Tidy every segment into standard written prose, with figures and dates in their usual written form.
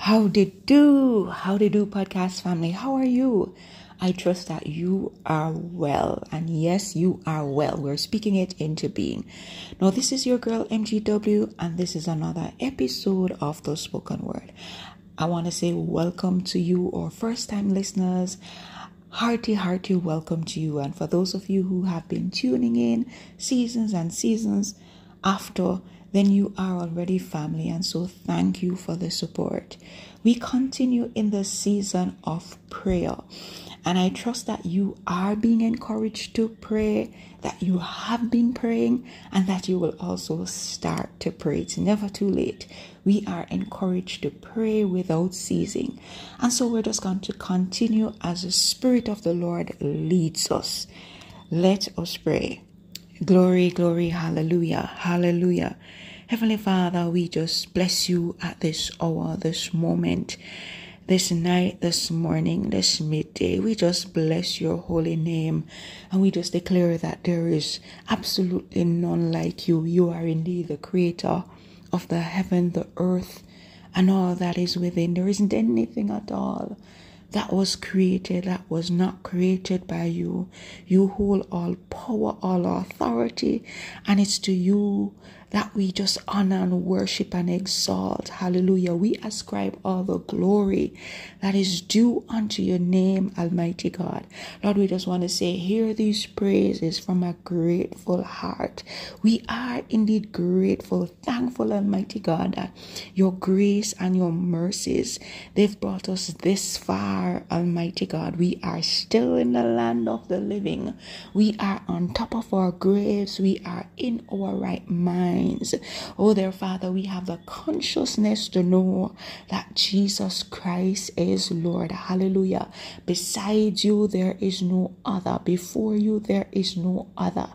How they do, podcast family? How are you? I trust that you are well, and yes, you are well. We're speaking it into being. Now, this is your girl MGW, and this is another episode of the Spoken Word. I want to say welcome to you, our first-time listeners. Hearty welcome to you, and for those of you who have been tuning in seasons and seasons after, then you are already family, and so thank you for the support. We continue in the season of prayer, and I trust that you are being encouraged to pray, that you have been praying, and that you will also start to pray. It's never too late. We are encouraged to pray without ceasing, and so we're just going to continue as the Spirit of the Lord leads us. Let us pray. Glory, hallelujah, hallelujah. Heavenly Father, we just bless you at this hour, this moment, this night, this morning, this midday. We just bless your holy name, and we just declare that there is absolutely none like you. You are indeed the creator of the heaven, the earth, and all that is within. There isn't anything at all that was created that was not created by you. You hold all power, all authority, and it's to you that we just honor and worship and exalt. Hallelujah. We ascribe all the glory that is due unto your name, Almighty God. Lord, we just want to say, hear these praises from a grateful heart. We are indeed grateful, thankful, Almighty God, that your grace and your mercies, they've brought us this far, Almighty God. We are still in the land of the living. We are on top of our graves. We are in our right mind. Oh, dear Father, we have the consciousness to know that Jesus Christ is Lord. Hallelujah. Besides you, there is no other. Before you, there is no other.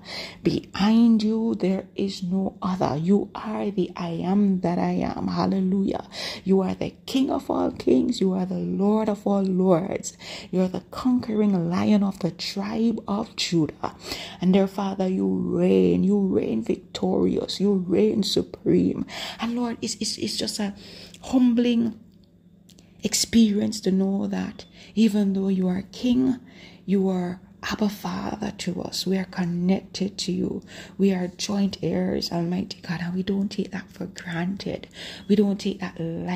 Behind you, there is no other. You are the I am that I am. Hallelujah. You are the King of all kings. You are the Lord of all lords. You are the conquering Lion of the tribe of Judah. And dear Father, you reign victorious. You reign supreme. And Lord, it's just a humbling experience to know that even though you are King, you are Abba Father to us. We are connected to you. We are joint heirs, Almighty God, and we don't take that for granted. We don't take that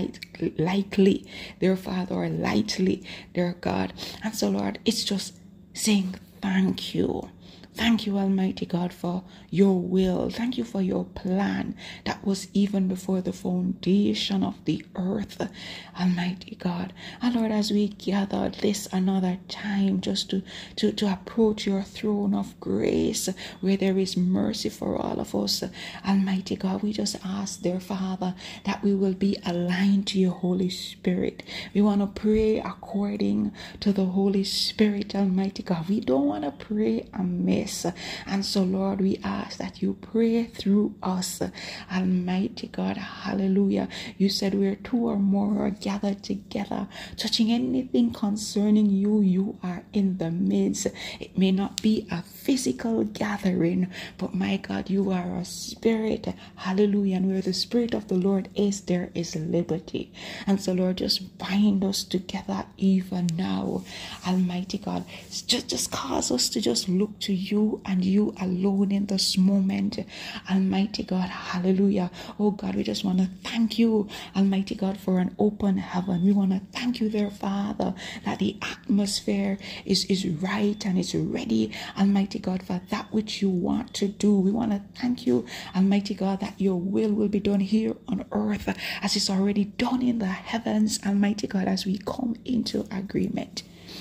lightly, dear Father, or lightly, dear God. And so, Lord, it's just saying thank you. Thank you, Almighty God, for your will. Thank you for your plan that was even before the foundation of the earth, Almighty God. And Lord, as we gather this another time just to approach your throne of grace where there is mercy for all of us, Almighty God, we just ask, dear Father, that we will be aligned to your Holy Spirit. We want to pray according to the Holy Spirit, Almighty God. We don't want to pray amiss. And so, Lord, we ask that you pray through us, Almighty God. Hallelujah. You said where two or more are gathered together, touching anything concerning you, you are in the midst. It may not be a physical gathering, but my God, you are a spirit. Hallelujah. And where the Spirit of the Lord is, there is liberty. And so, Lord, just bind us together even now, Almighty God. Just cause us to just look to you and you alone in this moment, Almighty God. Hallelujah. Oh God, we just want to thank you, Almighty God, for an open heaven. We want to thank you, dear Father, that the atmosphere is right and it's ready, Almighty God, for that which you want to do. We want to thank you, Almighty God, that your will be done here on earth as it's already done in the heavens, Almighty God, as we come into agreement.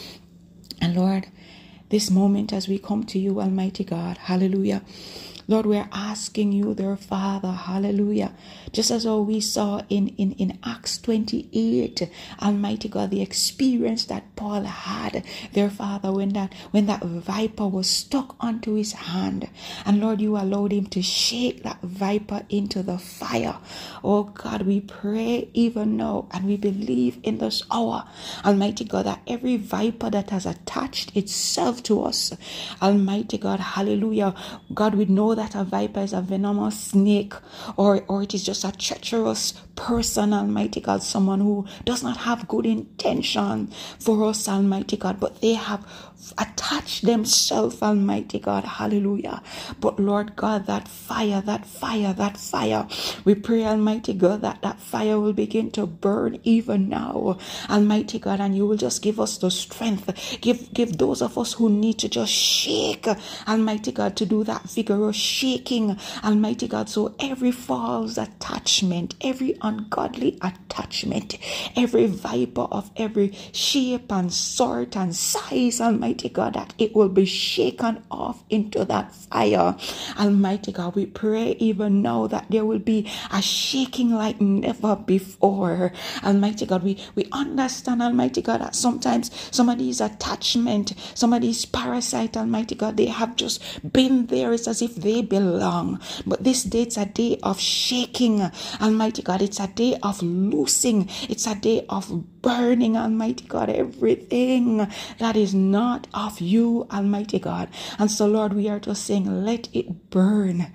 And Lord, this moment as we come to you, Almighty God, hallelujah, Lord, we're asking you, dear Father, hallelujah, just as how we saw in Acts 28, Almighty God, the experience that Paul had, dear Father, when that viper was stuck onto his hand, and Lord, you allowed him to shake that viper into the fire. Oh God, we pray even now, and we believe in this hour, Almighty God, that every viper that has attached itself to us, Almighty God, hallelujah, God, we know know that a viper is a venomous snake, or it is just a treacherous person, Almighty God, someone who does not have good intention for us, Almighty God, but they have attach themselves, Almighty God, hallelujah. But Lord God, that fire, we pray, Almighty God, that fire will begin to burn even now, Almighty God, and you will just give us the strength, give those of us who need to just shake, Almighty God, to do that vigorous shaking, Almighty God, so every false attachment, every ungodly attachment, every viper of every shape and sort and size, Almighty God, that it will be shaken off into that fire, Almighty God. We pray even now that there will be a shaking like never before, Almighty God. We understand, Almighty God, that sometimes some of these attachment, some of these parasite, Almighty God, they have just been there. It's as if they belong, but this day it's a day of shaking, Almighty God. It's a day of loosing, it's a day of burning, Almighty God, everything that is not of you, Almighty God. And so, Lord, we are just saying, let it burn,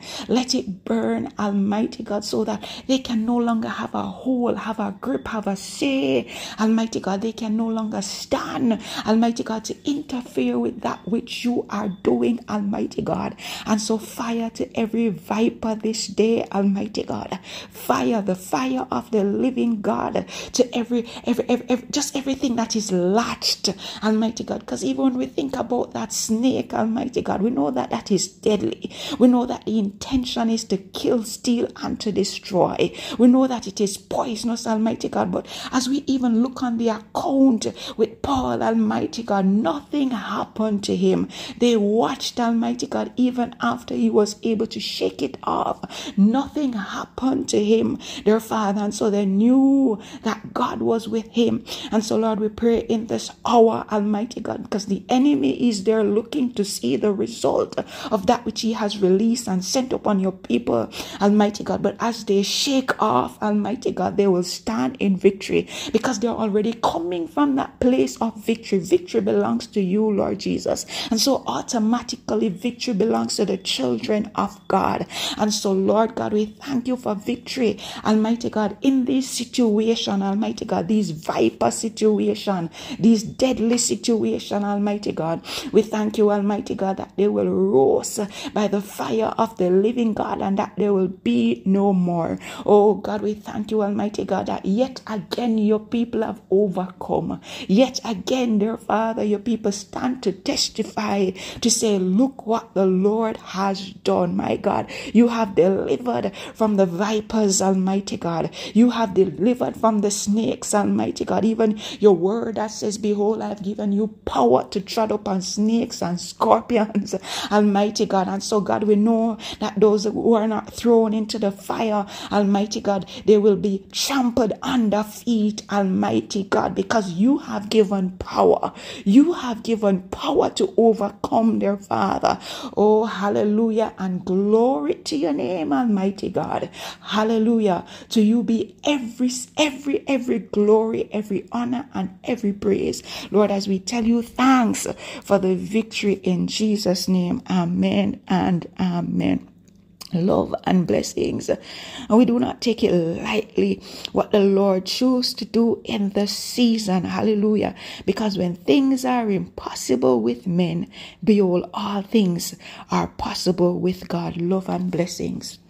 Almighty God, so that they can no longer have a hold, have a grip, have a say, Almighty God. They can no longer stand, Almighty God, to interfere with that which you are doing, Almighty God. And so, fire to every viper this day, Almighty God. Fire, the fire of the living God to every just everything that is latched, Almighty God. Because even when we think about that snake, Almighty God, we know that that is deadly. We know that the intention is to kill, steal, and to destroy. We know that it is poisonous, Almighty God. But as we even look on the account with Paul, Almighty God, nothing happened to him. They watched, Almighty God, even after he was able to shake it off. Nothing happened to him, their Father. And so they knew that God was with him. And so, Lord, we pray in this hour, Almighty God, because the enemy is there looking to see the result of that which he has released and sent upon your people, Almighty God. But as they shake off, Almighty God, they will stand in victory because they're already coming from that place of victory. Victory belongs to you, Lord Jesus. And so automatically victory belongs to the children of God. And so, Lord God, we thank you for victory, Almighty God, in this situation, Almighty God, these viper situation, these deadly situation, Almighty God. We thank you, Almighty God, that they will roast by the fire of the living God and that there will be no more. Oh God, we thank you, Almighty God, that yet again your people have overcome. Yet again, dear Father, your people stand to testify, to say, look what the Lord has done, my God. You have delivered from the vipers, Almighty God. You have delivered from the snakes, Almighty God. Even your word that says, behold, I have given you power to tread upon snakes and scorpions, Almighty God. And so, God, we know that those who are not thrown into the fire, Almighty God, they will be trampled under feet, Almighty God, because you have given power. You have given power to overcome, their Father. Oh, hallelujah, and glory to your name, Almighty God. Hallelujah. To you be every glory, every honor, and every praise, Lord, as we tell you thanks for the victory in Jesus' name. Amen and amen. Love and blessings. And we do not take it lightly what the Lord chose to do in this season. Hallelujah. Because when things are impossible with men, behold, all things are possible with God. Love and blessings.